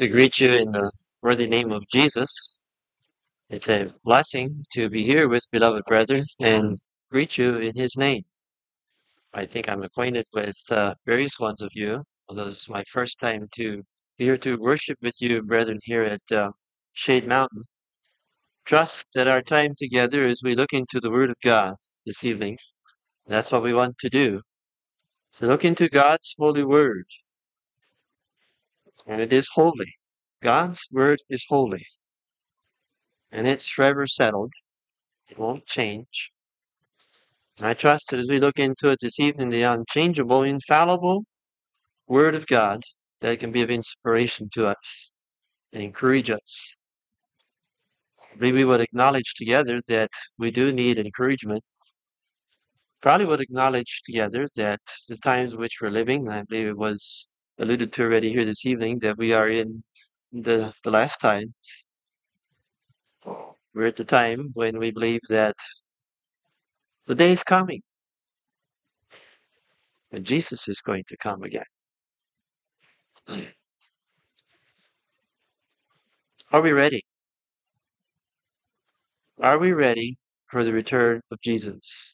To greet you in the worthy name of Jesus. It's a blessing to be here with beloved brethren and greet you in his name. I think I'm acquainted with various ones of you, although this is my first time to be here to worship with you, brethren, here at Shade Mountain. Trust that our time together as we look into the Word of God this evening, that's what we want to do. So look into God's holy Word, and it is holy. God's Word is holy, and it's forever settled. It won't change. And I trust that as we look into it this evening, the unchangeable, infallible Word of God, that it can be of inspiration to us and encourage us. Maybe we would acknowledge together that we do need encouragement. Probably would acknowledge together that the times in which we're living, I believe it was alluded to already here this evening, that we are in the last times. We're at the time when we believe that the day is coming and Jesus is going to come again. Are we ready? Are we ready for the return of Jesus?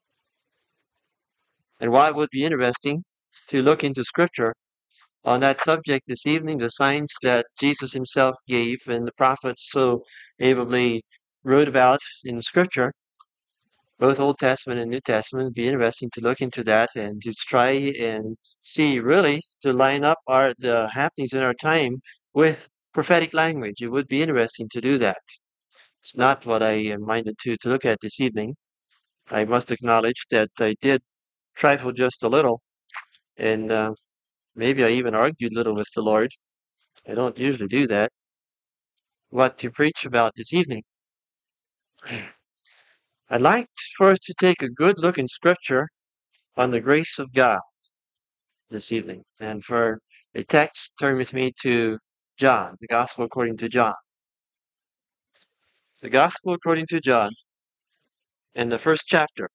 And while it would be interesting to look into Scripture on that subject this evening, the signs that Jesus himself gave and the prophets so ably wrote about in Scripture, both Old Testament and New Testament, it'd be interesting to look into that and to try and see really to line up the happenings in our time with prophetic language. It would be interesting to do that. It's not what I am minded to look at this evening. I must acknowledge that I did trifle just a little, and maybe I even argued a little with the Lord. I don't usually do that. What to preach about this evening? I'd like for us to take a good look in Scripture on the grace of God this evening. And for a text, turn with me to John, the Gospel according to John. The Gospel according to John, in the first chapter.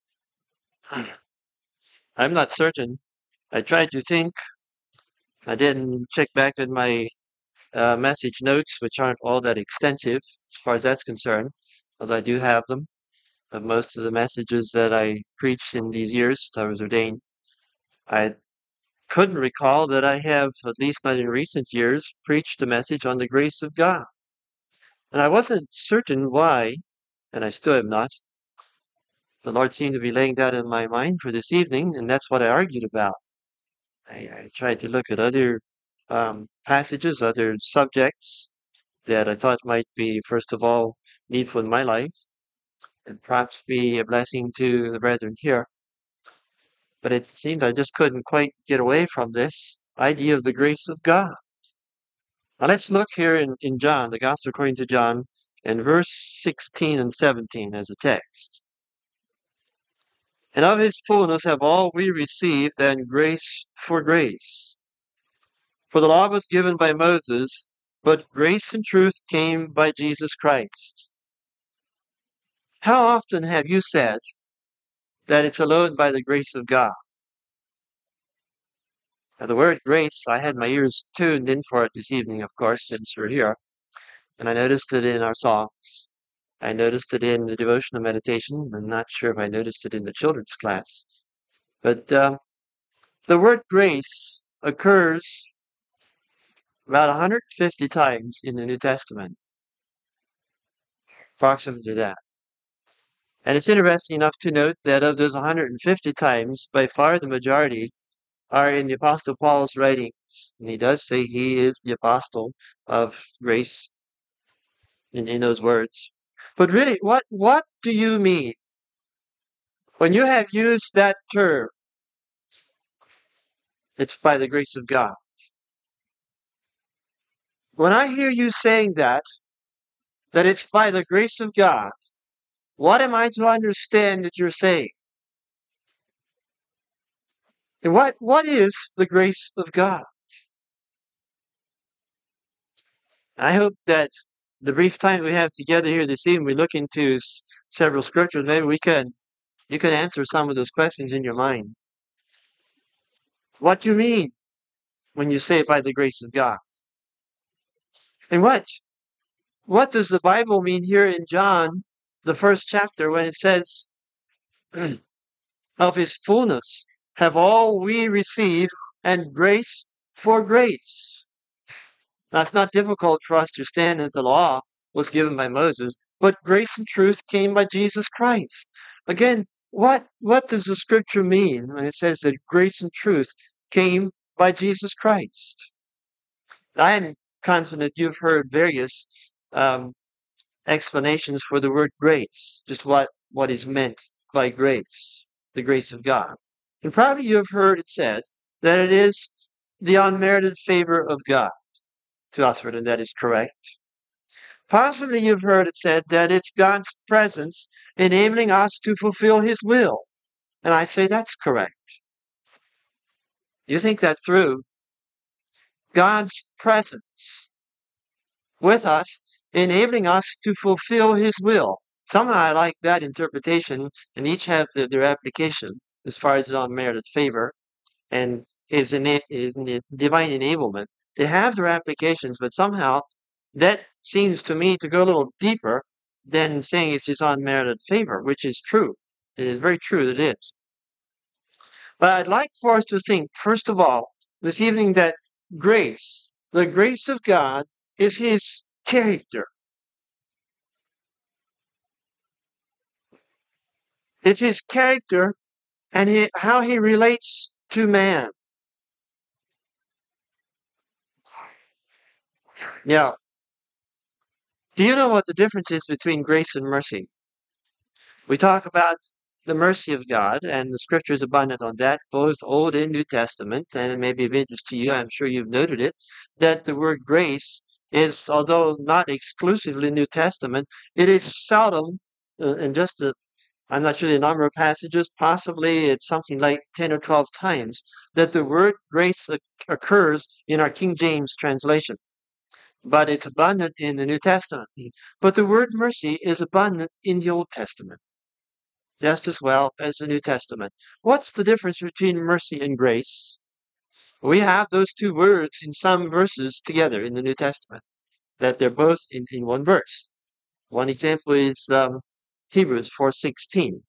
I'm not certain. I tried to think. I didn't check back at my message notes, which aren't all that extensive as far as that's concerned, as I do have them. Of most of the messages that I preached in these years since I was ordained, I couldn't recall that I have, at least not in recent years, preached a message on the grace of God. And I wasn't certain why, and I still am not. The Lord seemed to be laying that in my mind for this evening, and that's what I argued about. I tried to look at other passages, other subjects that I thought might be, first of all, needful in my life, and perhaps be a blessing to the brethren here. But it seemed I just couldn't quite get away from this idea of the grace of God. Now let's look here in John, the Gospel according to John, in verse 16 and 17 as a text. And of his fullness have all we received, and grace for grace. For the law was given by Moses, but grace and truth came by Jesus Christ. How often have you said that it's alone by the grace of God? Now, the word grace, I had my ears tuned in for it this evening, of course, since we're here. And I noticed it in our songs. I noticed it in the devotional meditation. I'm not sure if I noticed it in the children's class. But the word grace occurs about 150 times in the New Testament, approximately that. And it's interesting enough to note that of those 150 times, by far the majority are in the Apostle Paul's writings. And he does say he is the apostle of grace in those words. But really, what do you mean when you have used that term? It's by the grace of God. When I hear you saying that it's by the grace of God, what am I to understand that you're saying? And what is the grace of God? I hope that the brief time we have together here this evening, we look into several scriptures. Maybe you can answer some of those questions in your mind. What do you mean when you say by the grace of God? And what does the Bible mean here in John, the first chapter, when it says, of his fullness have all we received, and grace for grace? Now, it's not difficult for us to understand that the law was given by Moses, but grace and truth came by Jesus Christ. Again, what does the scripture mean when it says that grace and truth came by Jesus Christ? I am confident you've heard various um, explanations for the word grace, just what is meant by grace, the grace of God. And probably you have heard it said that it is the unmerited favor of God to us, and that is correct. Possibly you've heard it said that it's God's presence enabling us to fulfill his will. And I say that's correct. You think that through, God's presence with us, enabling us to fulfill his will. Somehow I like that interpretation, and each have their application as far as unmerited favor and his divine enablement. They have their applications, but somehow that seems to me to go a little deeper than saying it's his unmerited favor, which is true. It is very true that it is. But I'd like for us to think, first of all, this evening that grace, the grace of God, is his character. It's his character and how he relates to man. Now, do you know what the difference is between grace and mercy? We talk about the mercy of God, and the scripture is abundant on that, both Old and New Testament, and it may be of interest to you. I'm sure you've noted it, that the word grace is, although not exclusively New Testament, it is seldom, and I'm not sure the number of passages, possibly it's something like 10 or 12 times, that the word grace occurs in our King James translation. But it's abundant in the New Testament. But the word mercy is abundant in the Old Testament just as well as the New Testament. What's the difference between mercy and grace? We have those two words in some verses together in the New Testament, that they're both in one verse. One example is Hebrews 4:16.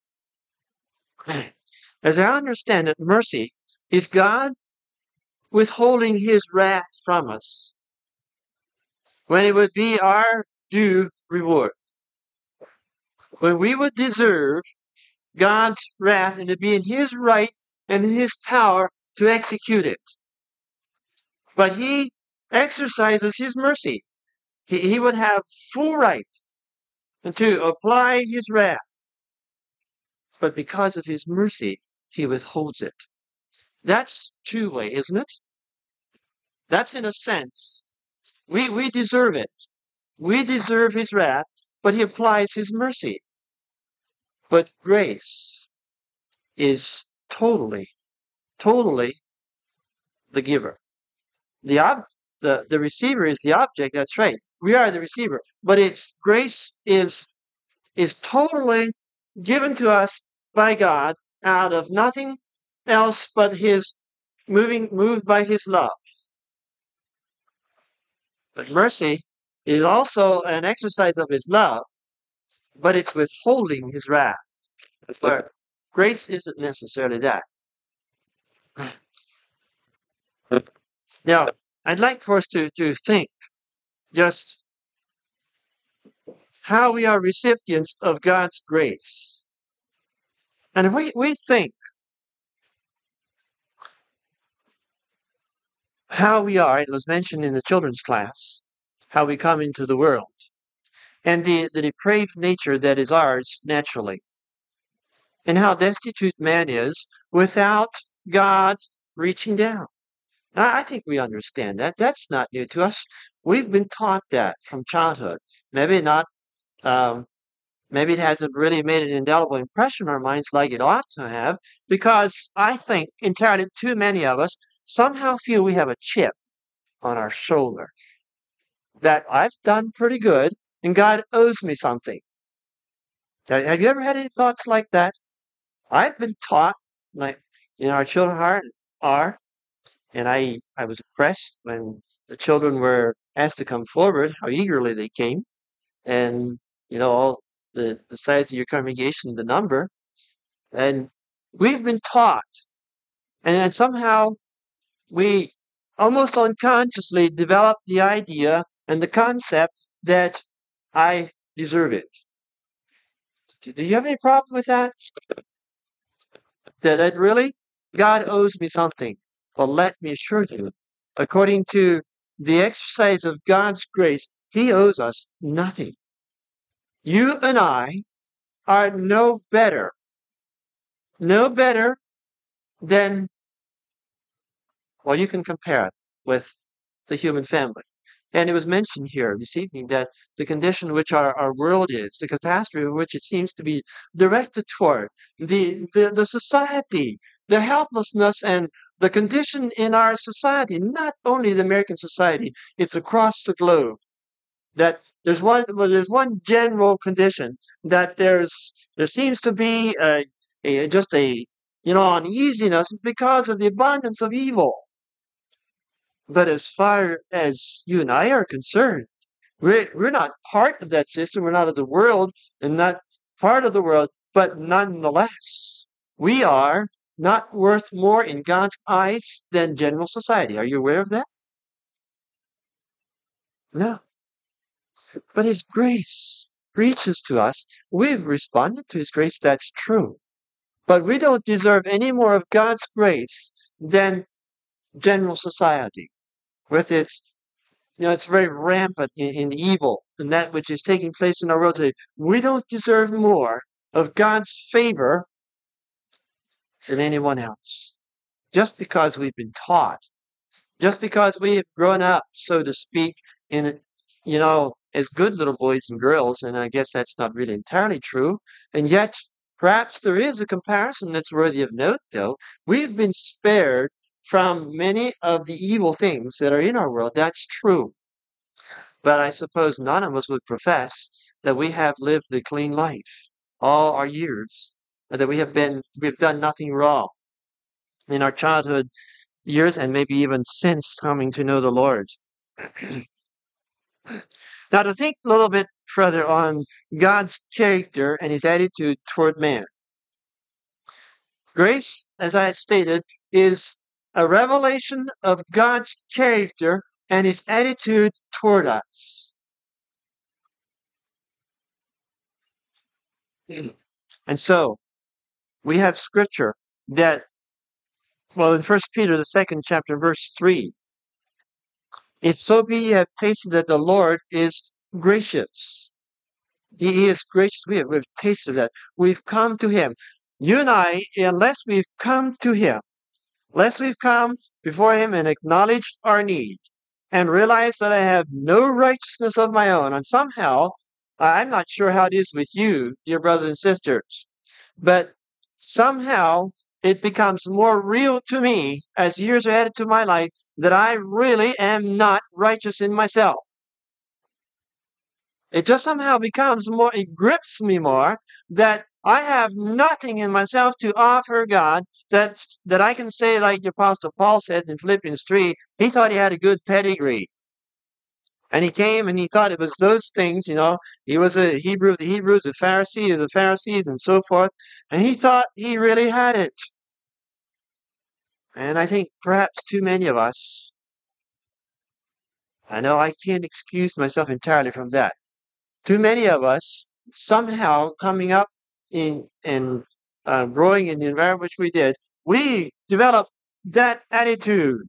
As I understand it, mercy is God withholding his wrath from us when it would be our due reward. When we would deserve God's wrath and to be in his right and in his power to execute it. But he exercises his mercy. He would have full right to apply his wrath. But because of his mercy, he withholds it. That's two-way, isn't it? That's in a sense. We deserve it. We deserve his wrath, but he applies his mercy. But grace is totally the giver. The receiver is the object, that's right. We are the receiver. But its grace is totally given to us by God out of nothing else but his moved by his love. But mercy is also an exercise of his love, but it's withholding his wrath. But grace isn't necessarily that. Now, I'd like for us to think just how we are recipients of God's grace. And if we think how we are, it was mentioned in the children's class, how we come into the world, and the depraved nature that is ours naturally, and how destitute man is without God reaching down. I think we understand that. That's not new to us. We've been taught that from childhood. Maybe not, um, maybe it hasn't really made an indelible impression on our minds like it ought to have, because I think entirely too many of us somehow feel we have a chip on our shoulder that I've done pretty good and God owes me something. Have you ever had any thoughts like that? I've been taught, like, our children are, and I was impressed when the children were asked to come forward, how eagerly they came, and all the size of your congregation, the number, and we've been taught, and then somehow we almost unconsciously develop the idea and the concept that I deserve it. Do you have any problem with that? That really God owes me something? Well, let me assure you, according to the exercise of God's grace, He owes us nothing. You and I are no better than, well, you can compare it with the human family. And it was mentioned here this evening that the condition in which our world is, the catastrophe which it seems to be directed toward, the society, the helplessness and the condition in our society, not only the American society, it's across the globe, that there's one general condition that there seems to be just a uneasiness because of the abundance of evil. But as far as you and I are concerned, we're not part of that system. We're not of the world and not part of the world. But nonetheless, we are not worth more in God's eyes than general society. Are you aware of that? No. But His grace reaches to us. We've responded to His grace. That's true. But we don't deserve any more of God's grace than general society with its it's very rampant in evil and that which is taking place in our world today. We don't deserve more of God's favor than anyone else. Just because we've been taught, just because we have grown up, so to speak, in, as good little boys and girls, and I guess that's not really entirely true. And yet, perhaps there is a comparison that's worthy of note, though. We've been spared from many of the evil things that are in our world. That's true. But I suppose none of us would profess that we have lived a clean life all our years, and that we've done nothing wrong in our childhood years and maybe even since coming to know the Lord. Now, to think a little bit further on God's character and His attitude toward man. Grace, as I stated, is a revelation of God's character and His attitude toward us. And so, we have scripture that, well, in 1 Peter, the 2nd chapter, verse 3, if so be ye have tasted that the Lord is gracious. He is gracious. We've tasted that. We've come to Him. You and I, unless we've come to Him, unless we've come before Him and acknowledged our need and realized that I have no righteousness of my own, and somehow, I'm not sure how it is with you, dear brothers and sisters, but somehow it becomes more real to me as years are added to my life that I really am not righteous in myself. It just somehow becomes more, it grips me more that I have nothing in myself to offer God that I can say, like the Apostle Paul says in Philippians 3, he thought he had a good pedigree. And he came and he thought it was those things, he was a Hebrew of the Hebrews, a Pharisee of the Pharisees, and so forth. And he thought he really had it. And I think perhaps too many of us, I know I can't excuse myself entirely from that. Too many of us somehow coming up in and growing in the environment which we did, we developed that attitude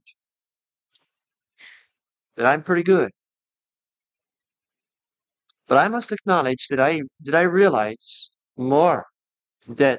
that I'm pretty good. But I must acknowledge that I realize more that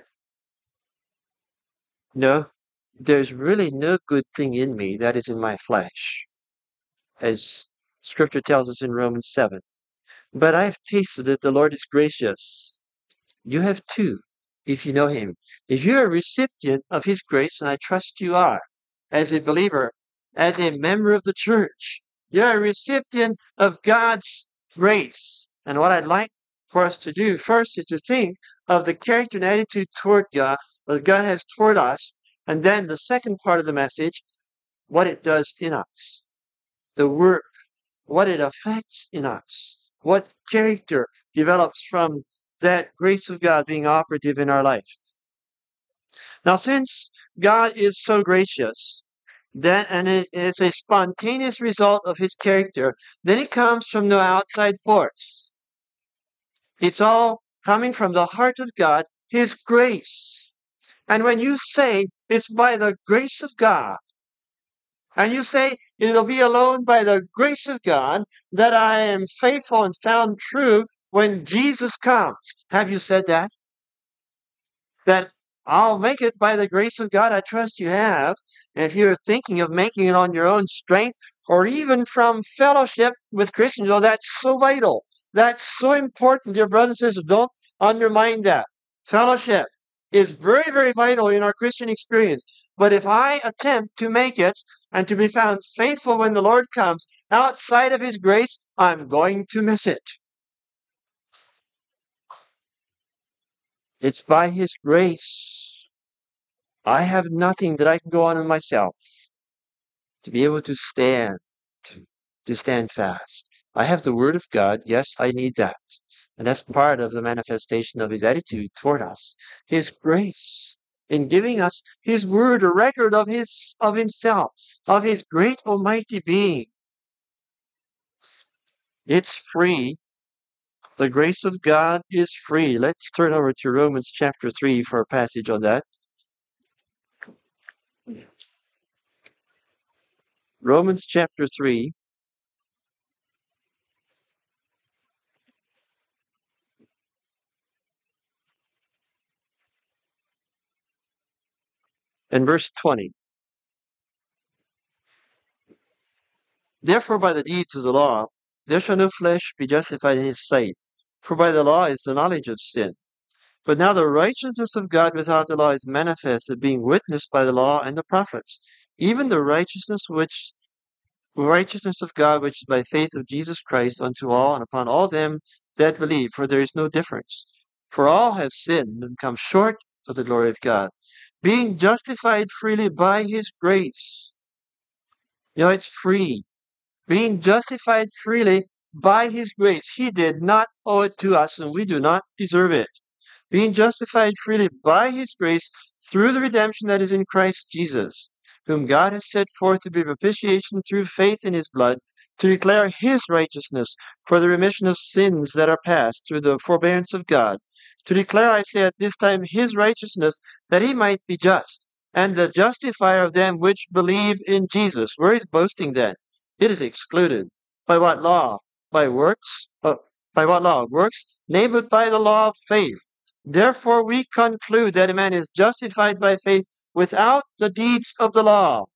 no, there's really no good thing in me that is in my flesh, as Scripture tells us in Romans 7. But I've tasted that the Lord is gracious. You have too, if you know Him. If you're a recipient of His grace, and I trust you are, as a believer, as a member of the church, you're a recipient of God's grace. And what I'd like for us to do first is to think of the character and attitude toward God that God has toward us, and then the second part of the message, what it does in us, the work what it affects in us, what character develops from that grace of God being operative in our life. Now, since God is so gracious, and it is a spontaneous result of his character, then it comes from no outside force. It's all coming from the heart of God, his grace. And when you say it's by the grace of God, and you say it'll be alone by the grace of God that I am faithful and found true when Jesus comes. Have you said that? That I'll make it by the grace of God. I trust you have. And if you're thinking of making it on your own strength or even from fellowship with Christians, oh, that's so vital. That's so important, dear brothers and sisters. Don't undermine that. Fellowship is very, very vital in our Christian experience. But if I attempt to make it and to be found faithful when the Lord comes outside of his grace, I'm going to miss it. It's by his grace. I have nothing that I can go on in myself to be able to stand fast. I have the Word of God. Yes, I need that. And that's part of the manifestation of his attitude toward us. His grace in giving us his Word, a record of himself, of his great almighty being. It's free. The grace of God is free. Let's turn over to Romans chapter 3 for a passage on that. Romans chapter 3. And verse 20. Therefore by the deeds of the law there shall no flesh be justified in his sight, for by the law is the knowledge of sin. But now the righteousness of God without the law is manifested, being witnessed by the law and the prophets, even the righteousness of God which is by faith of Jesus Christ unto all and upon all them that believe, for there is no difference. For all have sinned and come short of the glory of God, being justified freely by his grace. It's free. Being justified freely by his grace. He did not owe it to us, and we do not deserve it. Being justified freely by his grace through the redemption that is in Christ Jesus, whom God has set forth to be propitiation through faith in his blood, to declare his righteousness for the remission of sins that are past through the forbearance of God, to declare, I say, at this time his righteousness, that he might be just, and the justifier of them which believe in Jesus. Where is boasting then? It is excluded. By what law? By works? By what law? Works? Nay, but by the law of faith. Therefore we conclude that a man is justified by faith without the deeds of the law.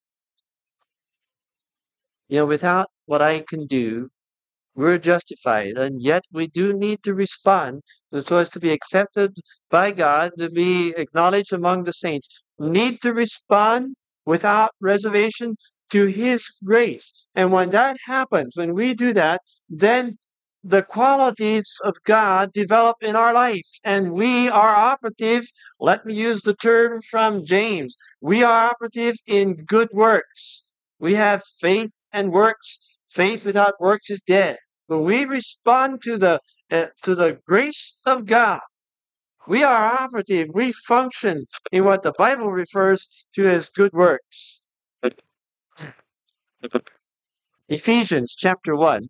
Without what I can do, we're justified. And yet we do need to respond so as to be accepted by God, to be acknowledged among the saints. Need to respond without reservation to his grace. And when that happens, when we do that, then the qualities of God develop in our life, and we are operative. Let me use the term from James. We are operative in good works. We have faith and works. Faith without works is dead. But we respond to the grace of God. We are operative. We function in what the Bible refers to as good works. Ephesians chapter 1.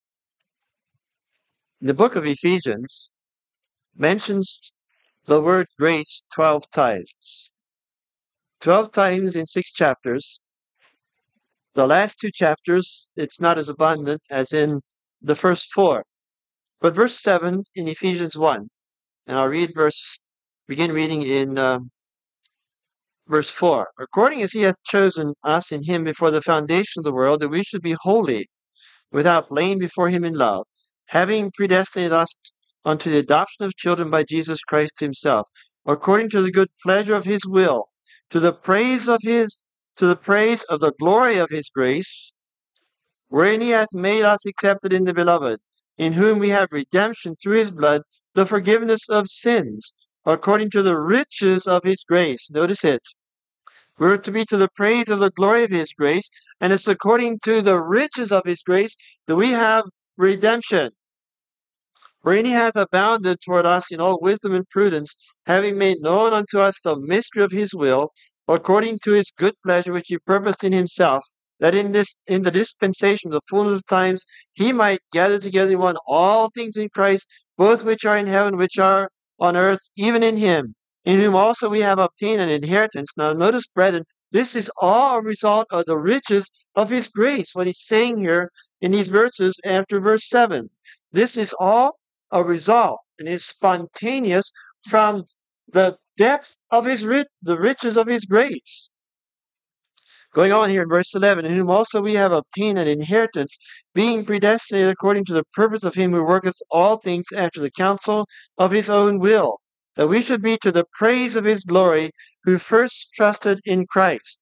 The book of Ephesians mentions the word grace 12 times. 12 times in 6 chapters. The last 2 chapters, it's not as abundant as in the first 4. But verse 7 in Ephesians 1, and I'll begin reading in verse 4. According as he hath chosen us in him before the foundation of the world, that we should be holy, without blame before him in love, having predestinated us unto the adoption of children by Jesus Christ himself, according to the good pleasure of his will, to the praise of the glory of his grace, wherein he hath made us accepted in the beloved, in whom we have redemption through his blood, the forgiveness of sins, according to the riches of his grace. Notice it. We're to be to the praise of the glory of his grace, and it's according to the riches of his grace that we have redemption, wherein he hath abounded toward us in all wisdom and prudence, having made known unto us the mystery of his will, according to his good pleasure which he purposed in himself, that in the dispensation of the fullness of times he might gather together in one all things in Christ, both which are in heaven, which are on earth, even in him, in whom also we have obtained an inheritance. Now notice, brethren, this is all a result of the riches of his grace, what he's saying here in these verses after verse 7. This is all a result and is spontaneous from the depth of the riches of his grace. Going on here in verse 11, in whom also we have obtained an inheritance, being predestinated according to the purpose of him who worketh all things after the counsel of his own will, that we should be to the praise of his glory, who first trusted in Christ.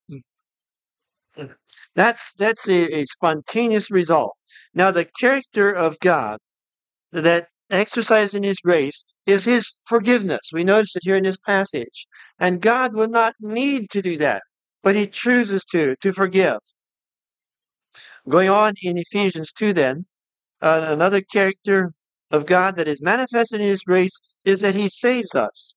That's a spontaneous result. Now, the character of God that exercised in his grace is his forgiveness. We notice it here in this passage. And God would not need to do that, but he chooses to forgive. Going on in Ephesians 2 then, another character of God that is manifested in his grace is that he saves us.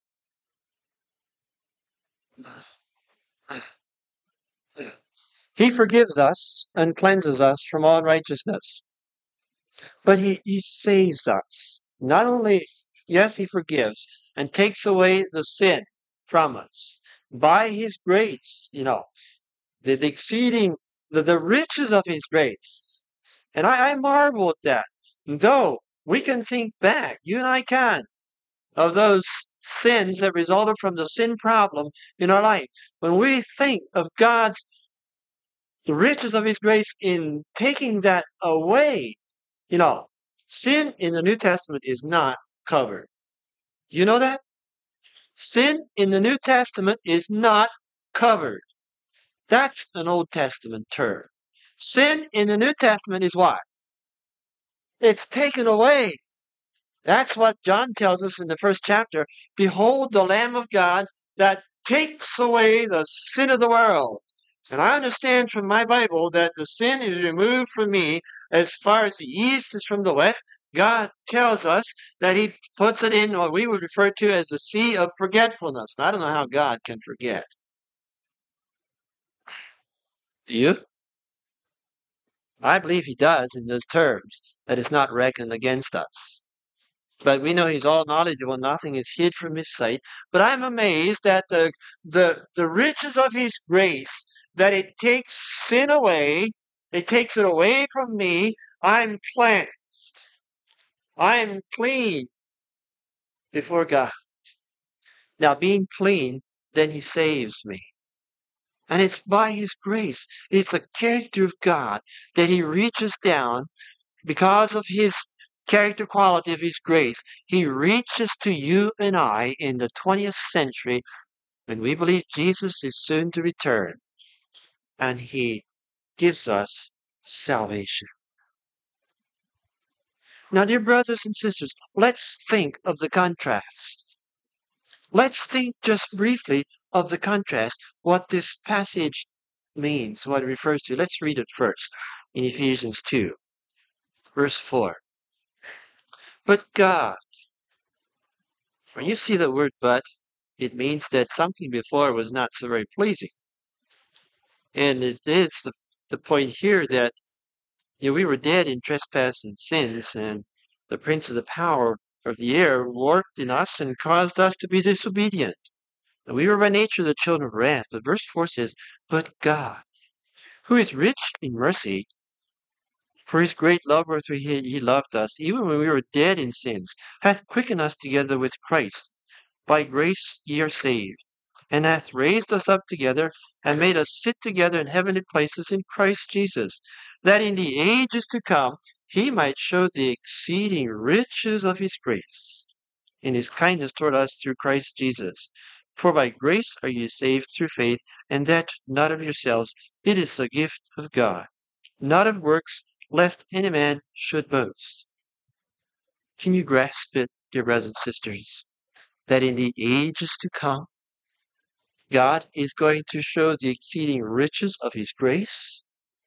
He forgives us and cleanses us from all unrighteousness. But he saves us. Not only, yes, he forgives and takes away the sin from us by his grace, the exceeding, the riches of his grace. And I marvel at that. Though we can think back, you and I can, of those sins that resulted from the sin problem in our life. When we think of the riches of his grace in taking that away, sin in the New Testament is not covered. Do you know that? Sin in the New Testament is not covered. That's an Old Testament term. Sin in the New Testament is what? It's taken away. That's what John tells us in the first chapter. Behold the Lamb of God that takes away the sin of the world. And I understand from my Bible that the sin is removed from me as far as the east is from the west. God tells us that he puts it in what we would refer to as the sea of forgetfulness. I don't know how God can forget. Do you? I believe he does in those terms, that it's not reckoned against us. But we know he's all knowledgeable, nothing is hid from his sight. But I'm amazed at the riches of his grace, that it takes sin away, it takes it away from me. I'm cleansed. I'm clean before God. Now, being clean, then he saves me. And it's by his grace. It's the character of God that he reaches down because of his character quality of his grace. He reaches to you and I in the 20th century when we believe Jesus is soon to return, and he gives us salvation. Now, dear brothers and sisters, let's think of the contrast. Let's think just briefly of the contrast, what this passage means, what it refers to. Let's read it first in Ephesians 2, verse 4. But God, when you see the word but, it means that something before was not so very pleasing. And it is the point here that we were dead in trespass and sins, and the prince of the power of the air worked in us and caused us to be disobedient. And we were by nature the children of wrath. But verse 4 says, but God, who is rich in mercy, for his great love wherewith he loved us, even when we were dead in sins, hath quickened us together with Christ. By grace ye are saved, and hath raised us up together, and made us sit together in heavenly places in Christ Jesus, that in the ages to come he might show the exceeding riches of his grace, in his kindness toward us through Christ Jesus. For by grace are ye saved through faith, and that not of yourselves, it is the gift of God, not of works, lest any man should boast. Can you grasp it, dear brothers and sisters, that in the ages to come, God is going to show the exceeding riches of his grace.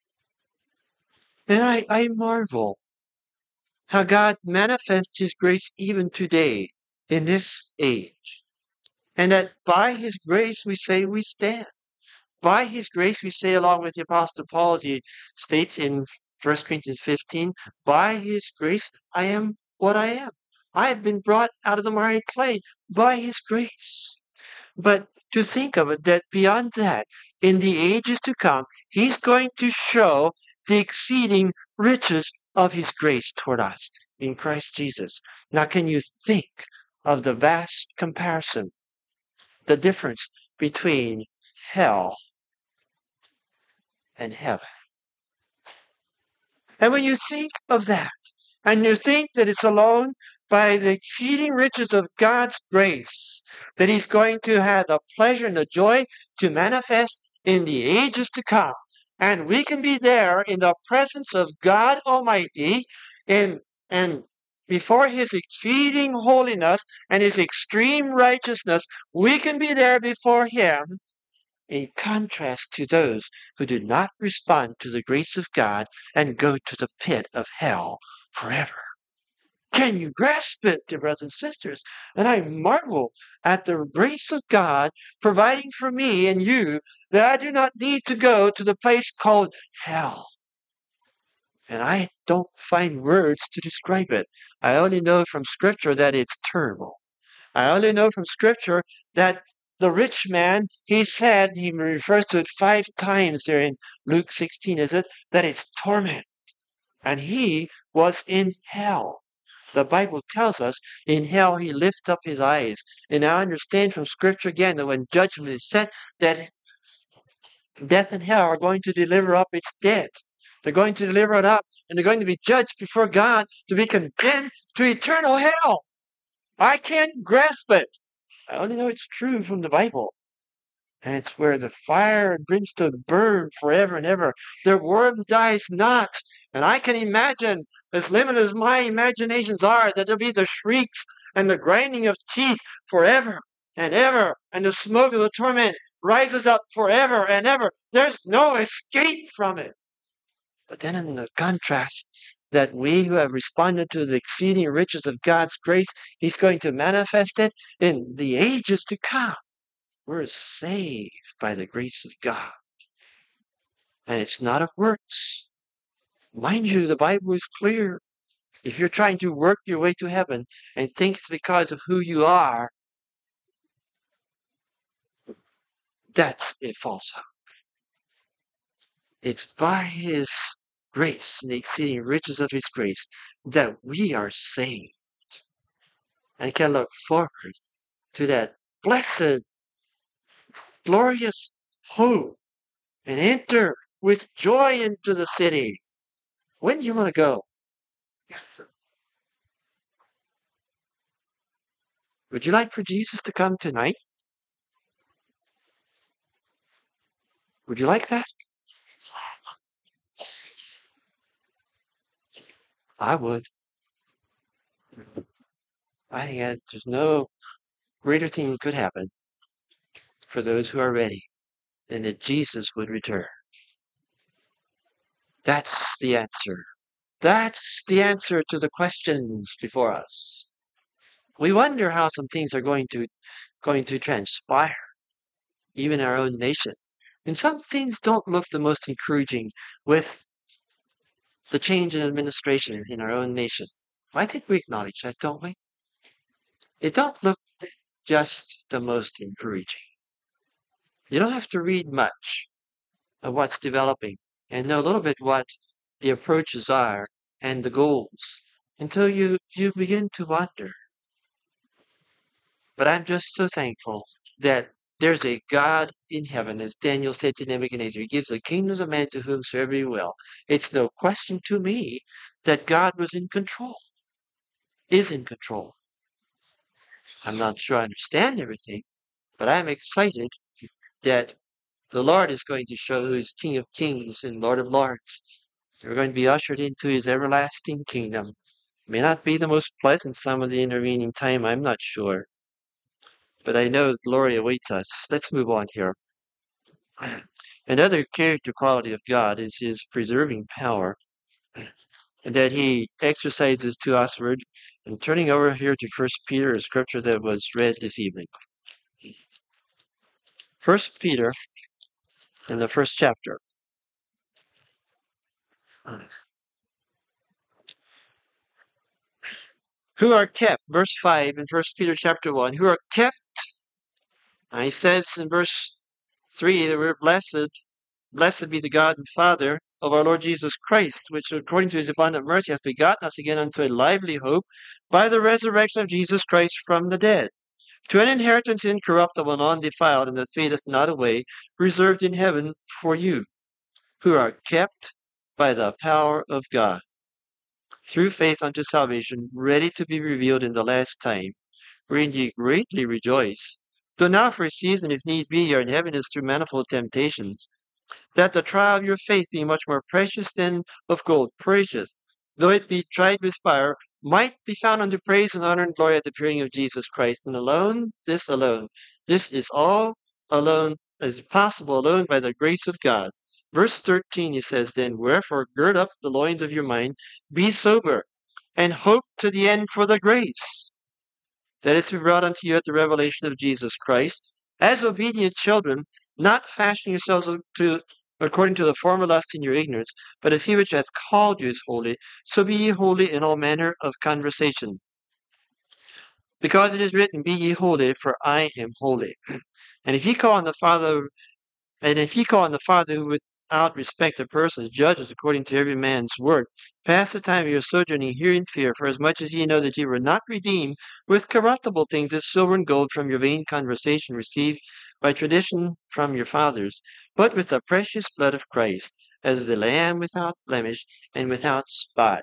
And I marvel how God manifests his grace even today in this age. And that by his grace we say we stand. By his grace we say, along with the Apostle Paul, as he states in 1 Corinthians 15, by his grace I am what I am. I have been brought out of the miry clay by his grace. But to think of it, that beyond that, in the ages to come, he's going to show the exceeding riches of his grace toward us in Christ Jesus. Now, can you think of the vast comparison, the difference between hell and heaven? And when you think of that, and you think that it's alone by the exceeding riches of God's grace that he's going to have the pleasure and the joy to manifest in the ages to come, and we can be there in the presence of God Almighty and before his exceeding holiness and his extreme righteousness, we can be there before him, in contrast to those who do not respond to the grace of God and go to the pit of hell forever. Can you grasp it, dear brothers and sisters? And I marvel at the grace of God providing for me and you that I do not need to go to the place called hell. And I don't find words to describe it. I only know from Scripture that it's terrible. I only know from Scripture that the rich man, he said, he refers to it 5 times there in Luke 16, is it? That it's torment. And he was in hell. The Bible tells us in hell he lifted up his eyes. And I understand from Scripture again that when judgment is set, that death and hell are going to deliver up its dead. They're going to deliver it up, and they're going to be judged before God to be condemned to eternal hell. I can't grasp it. I only know it's true from the Bible. And it's where the fire and brimstone burn forever and ever. Their worm dies not. And I can imagine, as limited as my imaginations are, that there'll be the shrieks and the grinding of teeth forever and ever. And the smoke of the torment rises up forever and ever. There's no escape from it. But then in the contrast, that we who have responded to the exceeding riches of God's grace, he's going to manifest it in the ages to come. We're saved by the grace of God. And it's not of works. Mind you, the Bible is clear. If you're trying to work your way to heaven and think it's because of who you are, that's a false hope. It's by his grace and the exceeding riches of his grace that we are saved and can look forward to that blessed, glorious hope and enter with joy into the city. When do you want to go? Would you like for Jesus to come tonight? Would you like that? I would. I think that there's no greater thing that could happen for those who are ready than that Jesus would return. That's the answer. That's the answer to the questions before us. We wonder how some things are going to transpire, even our own nation. And some things don't look the most encouraging with the change in administration in our own nation. I think we acknowledge that, don't we? It don't look just the most encouraging. You don't have to read much of what's developing and know a little bit what the approaches are and the goals until you begin to wonder. But I'm just so thankful that there's a God in heaven, as Daniel said to Nebuchadnezzar. He gives the kingdoms of man to whomsoever he will. It's no question to me that God was in control, is in control. I'm not sure I understand everything, but I'm excited that the Lord is going to show who is King of Kings and Lord of Lords. We're going to be ushered into his everlasting kingdom. May not be the most pleasant some of the intervening time, I'm not sure. but I know glory awaits us. Let's move on here. Another character quality of God is his preserving power that he exercises to usward. And turning over here to First Peter, a scripture that was read this evening. First Peter, in the first chapter. Who are kept, verse 5 in First Peter chapter 1, who are kept, and he says in verse 3 that we're blessed. Blessed be the God and Father of our Lord Jesus Christ, which according to his abundant mercy hath begotten us again unto a lively hope by the resurrection of Jesus Christ from the dead, to an inheritance incorruptible and undefiled, and that fadeth not away, reserved in heaven for you, who are kept by the power of God, through faith unto salvation, ready to be revealed in the last time, wherein ye greatly rejoice. Though now for a season, if need be, ye are in heaviness through manifold temptations, that the trial of your faith, being much more precious than of gold, precious, though it be tried with fire, might be found unto praise and honor and glory at the appearing of Jesus Christ. And alone, this is all alone, is possible alone by the grace of God. Verse 13, he says, then, wherefore gird up the loins of your mind, be sober, and hope to the end for the grace that is to be brought unto you at the revelation of Jesus Christ, as obedient children, not fashioning yourselves according to the former lust in your ignorance, but as he which hath called you is holy, so be ye holy in all manner of conversation. Because it is written, be ye holy, for I am holy. And if ye call on the Father who without respect of persons judges according to every man's work, pass the time of your sojourning here in fear, for as much as ye know that ye were not redeemed with corruptible things as silver and gold from your vain conversation received by tradition from your fathers, but with the precious blood of Christ, as the Lamb without blemish and without spot.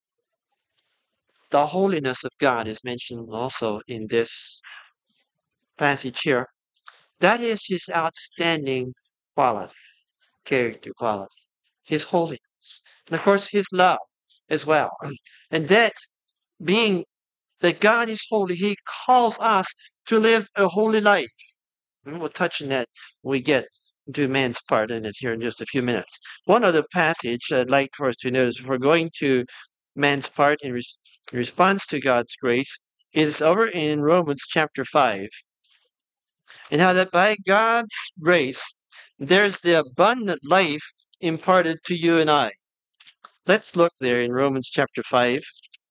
The holiness of God is mentioned also in this passage here. That is his outstanding quality, character quality, his holiness, and of course his love as well. And that being that God is holy, he calls us to live a holy life. And we'll touch on that when we get to man's part in it here in just a few minutes. One other passage I'd like for us to notice before going to man's part in response to God's grace is over in Romans chapter 5. And how that by God's grace, there's the abundant life imparted to you and I. Let's look there in Romans chapter 5.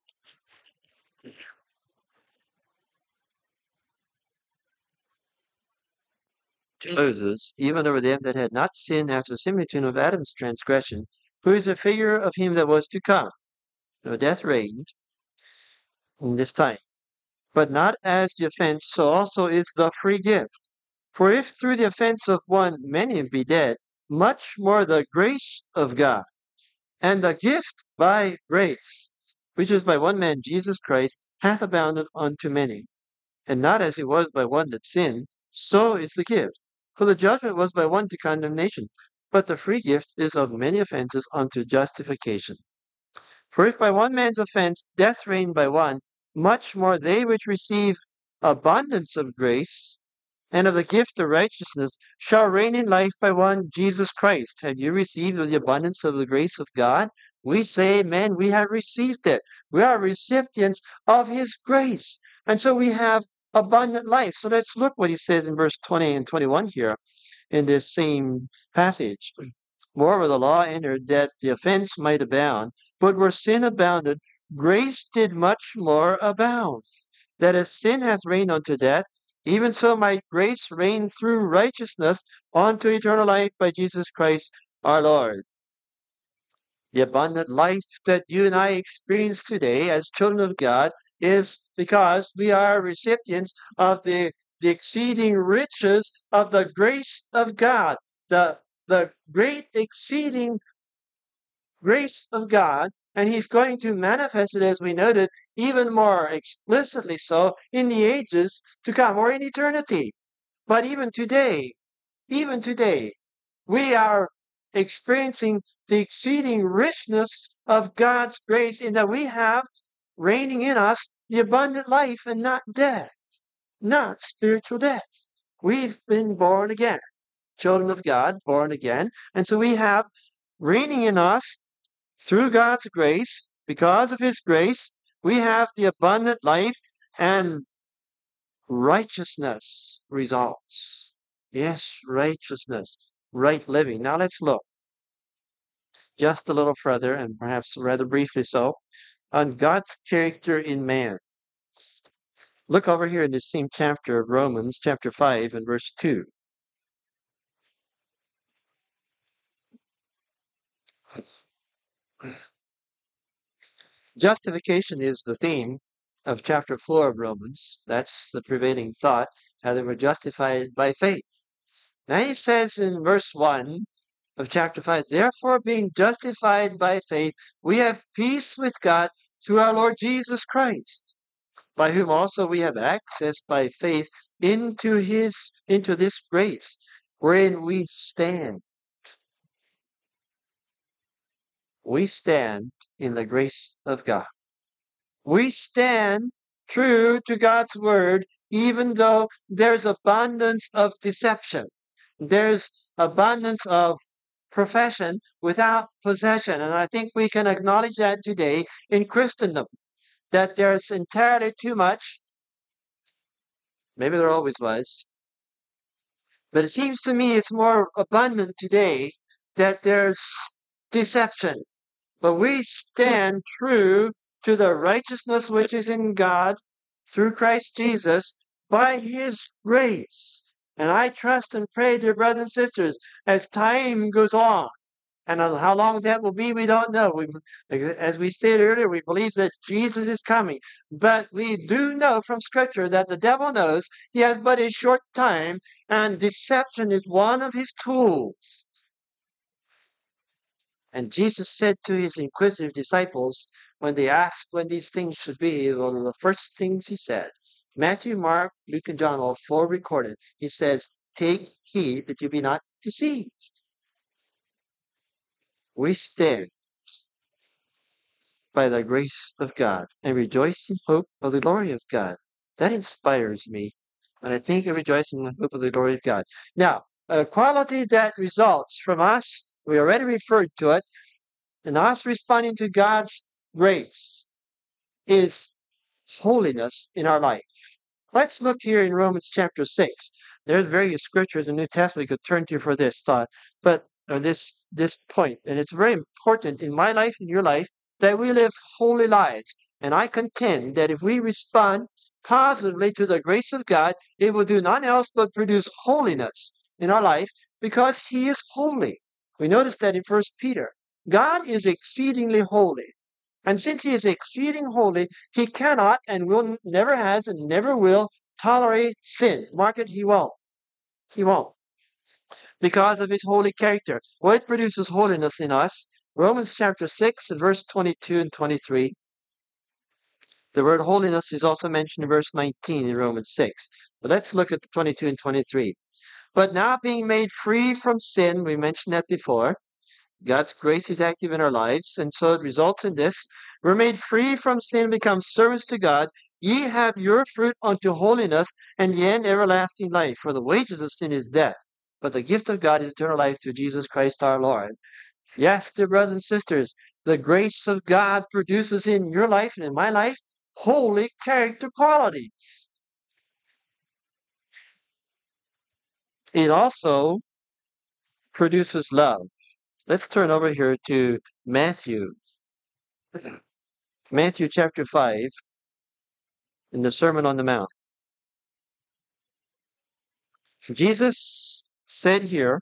Moses, even over them that had not sinned after the similitude of Adam's transgression, who is a figure of him that was to come. No death reigned in this time, but not as the offense, so also is the free gift. For if through the offense of one many be dead, much more the grace of God, and the gift by grace, which is by one man Jesus Christ, hath abounded unto many. And not as it was by one that sinned, so is the gift. For the judgment was by one to condemnation, but the free gift is of many offenses unto justification. For if by one man's offense death reigned by one, much more they which receive abundance of grace and of the gift of righteousness shall reign in life by one Jesus Christ. Have you received the abundance of the grace of God? We say, amen, we have received it. We are recipients of his grace. And so we have abundant life. So let's look what he says in verse 20 and 21 here in this same passage. Moreover, the law entered that the offense might abound, but where sin abounded, grace did much more abound. That as sin hath reigned unto death, even so might grace reign through righteousness unto eternal life by Jesus Christ our Lord. The abundant life that you and I experience today as children of God is because we are recipients of the exceeding riches of the grace of God, the great exceeding grace of God, and he's going to manifest it, as we noted, even more explicitly so in the ages to come or in eternity. But even today, we are experiencing the exceeding richness of God's grace in that we have reigning in us the abundant life and not death. not spiritual death. We've been born again, children of God, born again. And so we have reigning in us through God's grace, because of His grace, we have the abundant life and righteousness results. Yes, righteousness, right living. Now let's look just a little further, and perhaps rather briefly so, on God's character in man. Look over here in the same chapter of Romans, chapter 5 and verse 2. Justification is the theme of chapter 4 of Romans. That's the prevailing thought, how they were justified by faith. Now he says in verse 1 of chapter 5, therefore being justified by faith, we have peace with God through our Lord Jesus Christ, by whom also we have access by faith into this grace, wherein we stand. We stand in the grace of God. We stand true to God's word, even though there's abundance of deception. There's abundance of profession without possession. And I think we can acknowledge that today in Christendom, that there's entirely too much. Maybe there always was. But it seems to me it's more abundant today that there's deception. But we stand true to the righteousness which is in God through Christ Jesus by His grace. And I trust and pray, dear brothers and sisters, as time goes on, and how long that will be, we don't know. As we stated earlier, we believe that Jesus is coming. But we do know from Scripture that the devil knows he has but a short time, and deception is one of his tools. And Jesus said to his inquisitive disciples, when they asked when these things should be, one of the first things he said, Matthew, Mark, Luke, and John, all four recorded, he says, take heed that you be not deceived. We stand by the grace of God and rejoice in hope of the glory of God. That inspires me. And I think I rejoice in the hope of the glory of God. Now, a quality that results from us, we already referred to it, and us responding to God's grace is holiness in our life. Let's look here in Romans chapter 6. There's various scriptures in the New Testament we could turn to for this thought, but this point, and it's very important in my life and your life that we live holy lives. And I contend that if we respond positively to the grace of God, it will do nothing else but produce holiness in our life because He is holy. We notice that in 1 Peter. God is exceedingly holy. And since He is exceeding holy, He cannot and will never has and never will tolerate sin. Mark it, He won't. He won't. Because of His holy character. What produces holiness in us? Romans chapter 6 and verse 22 and 23. The word holiness is also mentioned in verse 19 in Romans 6. But let's look at 22 and 23. But now being made free from sin, we mentioned that before. God's grace is active in our lives, and so it results in this. We're made free from sin, become servants to God. Ye have your fruit unto holiness, and the end everlasting life. For the wages of sin is death, but the gift of God is eternal life through Jesus Christ our Lord. Yes, dear brothers and sisters, the grace of God produces in your life and in my life holy character qualities. It also produces love. Let's turn over here to Matthew. Matthew chapter 5 in the Sermon on the Mount. Jesus said here,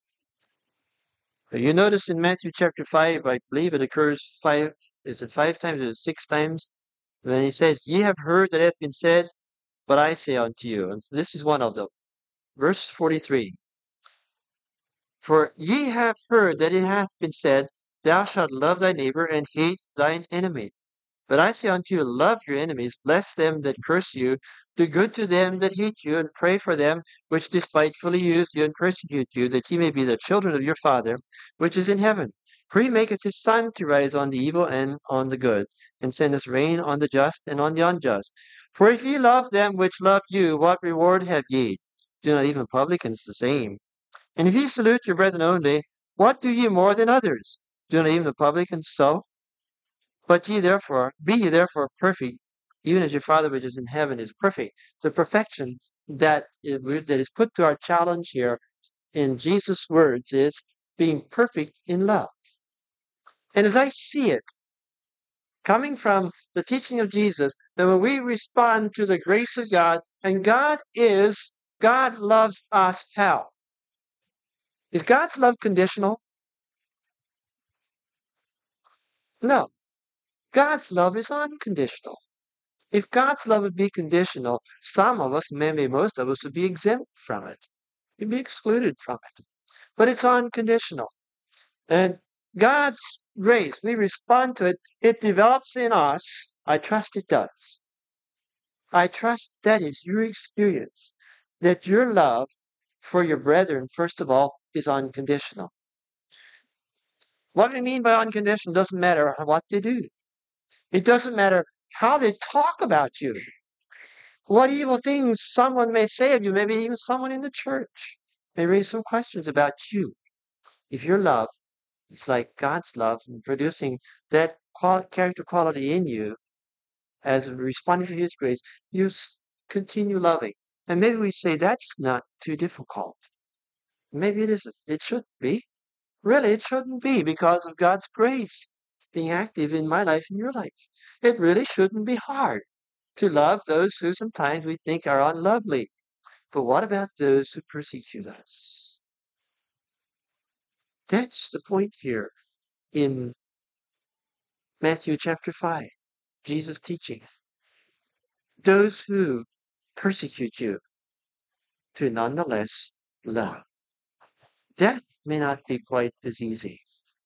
you notice in Matthew chapter 5, I believe it occurs five times or 6 times? When He says, ye have heard that it hath been said, but I say unto you. And this is one of them. Verse 43. For ye have heard that it hath been said, thou shalt love thy neighbor and hate thine enemy. But I say unto you, love your enemies, bless them that curse you, do good to them that hate you, and pray for them which despitefully use you and persecute you, that ye may be the children of your Father which is in heaven. For he maketh his sun to rise on the evil and on the good, and sendeth rain on the just and on the unjust. For if ye love them which love you, what reward have ye? Do not even publicans the same? And if ye salute your brethren only, what do ye more than others? Do not even the publicans so? But be ye therefore perfect, even as your Father which is in heaven is perfect. The perfection that is put to our challenge here in Jesus' words is being perfect in love. And as I see it, coming from the teaching of Jesus, that when we respond to the grace of God, and God loves us how? Is God's love conditional? No. God's love is unconditional. If God's love would be conditional, some of us, maybe most of us, would be exempt from it. We'd be excluded from it. But it's unconditional. And God's grace, we respond to it, it develops in us. I trust it does. I trust that is your experience, that your love for your brethren, first of all, is unconditional. What we mean by unconditional doesn't matter what they do. It doesn't matter how they talk about you. What evil things someone may say of you, maybe even someone in the church may raise some questions about you. If your love is like God's love in producing that character quality in you as responding to His grace, you continue loving. And maybe we say that's not too difficult. Maybe it isn't. It shouldn't be. Really, it shouldn't be because of God's grace being active in my life and your life. It really shouldn't be hard to love those who sometimes we think are unlovely. But what about those who persecute us? That's the point here in Matthew chapter 5. Jesus teaching those who persecute you to nonetheless love. That may not be quite as easy.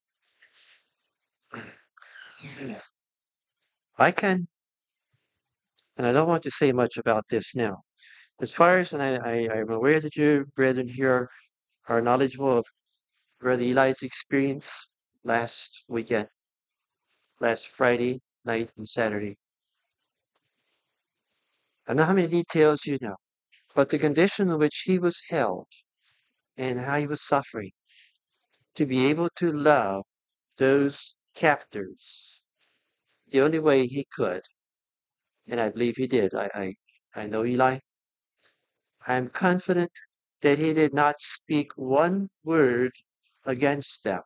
I can, and I don't want to say much about this now. As far as, and I'm aware that you brethren here are knowledgeable of Brother Eli's experience last weekend, last Friday night and Saturday. I don't know how many details you know, but the condition in which he was held and how he was suffering to be able to love those captors the only way he could, and I believe he did. I know Eli. I'm confident that he did not speak one word against them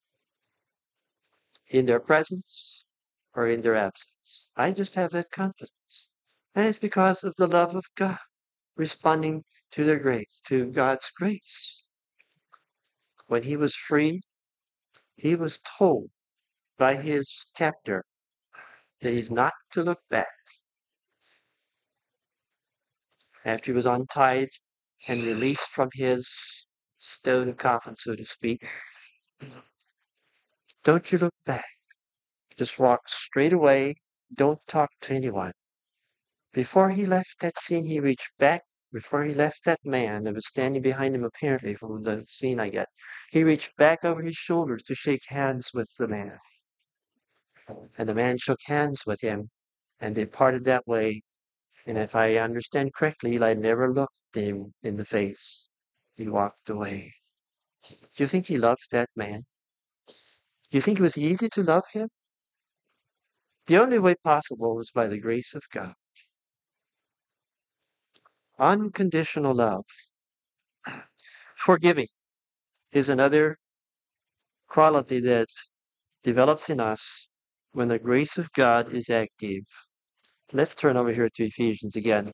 in their presence or in their absence. I just have that confidence. And it's because of the love of God responding to their grace, to God's grace. When he was freed, he was told by his captor that he's not to look back. After he was untied and released from his stone coffin, so to speak, don't you look back. Just walk straight away. Don't talk to anyone. Before he left that scene, he reached back. Before he left that man that was standing behind him, apparently, from the scene I get, he reached back over his shoulders to shake hands with the man. And the man shook hands with him, and they parted that way. And if I understand correctly, Eli never looked him in the face. He walked away. Do you think he loved that man? Do you think it was easy to love him? The only way possible was by the grace of God. Unconditional love. Forgiving is another quality that develops in us when the grace of God is active. Let's turn over here to Ephesians again.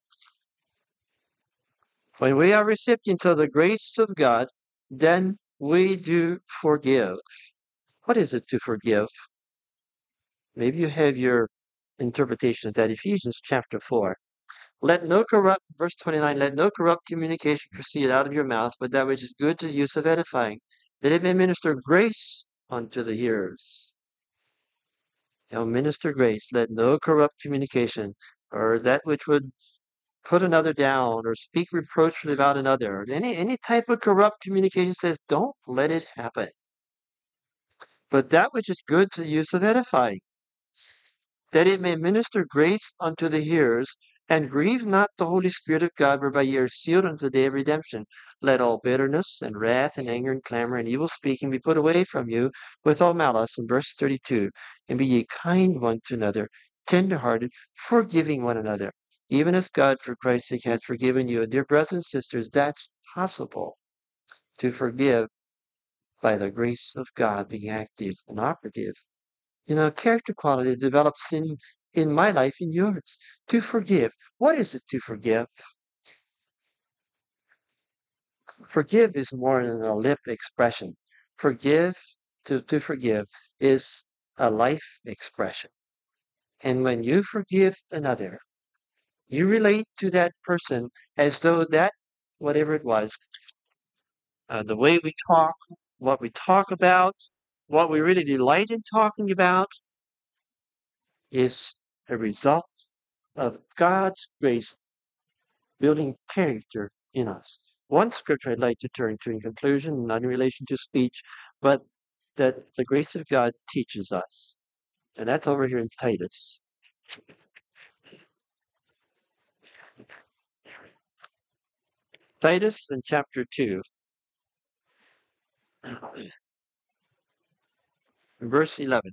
When we are recipients of the grace of God, then we do forgive. What is it to forgive? Maybe you have your interpretation of that. Ephesians chapter 4. Verse 29, let no corrupt communication proceed out of your mouth, but that which is good to the use of edifying, that it may minister grace unto the hearers. Now, minister grace, let no corrupt communication, or that which would put another down, or speak reproachfully about another, or any type of corrupt communication says, don't let it happen. but that which is good to the use of edifying, that it may minister grace unto the hearers, and grieve not the Holy Spirit of God, whereby ye are sealed unto the day of redemption. Let all bitterness and wrath and anger and clamor and evil speaking be put away from you with all malice. In verse 32, and be ye kind one to another, tender-hearted, forgiving one another, even as God for Christ's sake hath forgiven you. And dear brothers and sisters, that's possible to forgive by the grace of God being active and operative. Character quality develops in my life, in yours. To forgive. What is it to forgive? Forgive is more than a lip expression. Forgive, to forgive is a life expression. And when you forgive another, you relate to that person as though that, whatever it was, the way we talk, what we talk about, what we really delight in talking about is a result of God's grace building character in us. One scripture I'd like to turn to in conclusion, not in relation to speech, but that the grace of God teaches us. And that's over here in Titus. Titus in chapter 2, verse 11.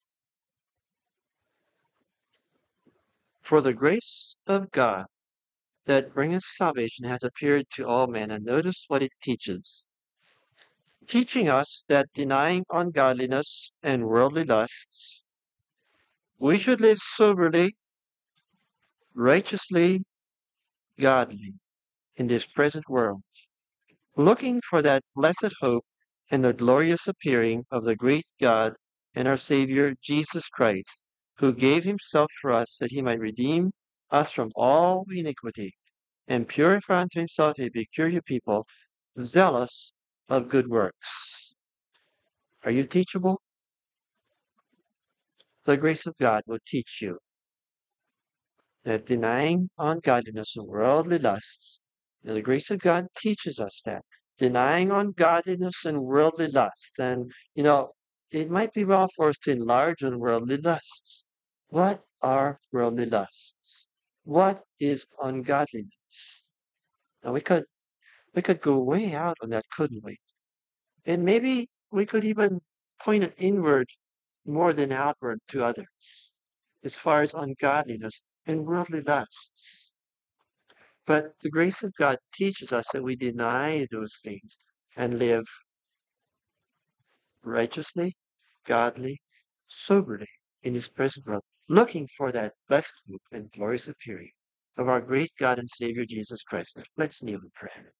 For the grace of God that bringeth salvation hath appeared to all men. And notice what it teaches. Teaching us that denying ungodliness and worldly lusts, we should live soberly, righteously, godly in this present world, looking for that blessed hope and the glorious appearing of the great God and our Savior Jesus Christ, who gave himself for us that he might redeem us from all iniquity and purify unto himself a peculiar people, zealous of good works. Are you teachable? The grace of God will teach you that denying ungodliness and worldly lusts, and the grace of God teaches us that denying ungodliness and worldly lusts, and it might be well for us to enlarge on worldly lusts. What are worldly lusts? What is ungodliness? Now we could go way out on that, couldn't we? And maybe we could even point it inward more than outward to others, as far as ungodliness and worldly lusts. But the grace of God teaches us that we deny those things and live righteously, godly, soberly in this present world, looking for that blessed hope and glorious appearing of our great God and Savior Jesus Christ. Let's kneel in prayer.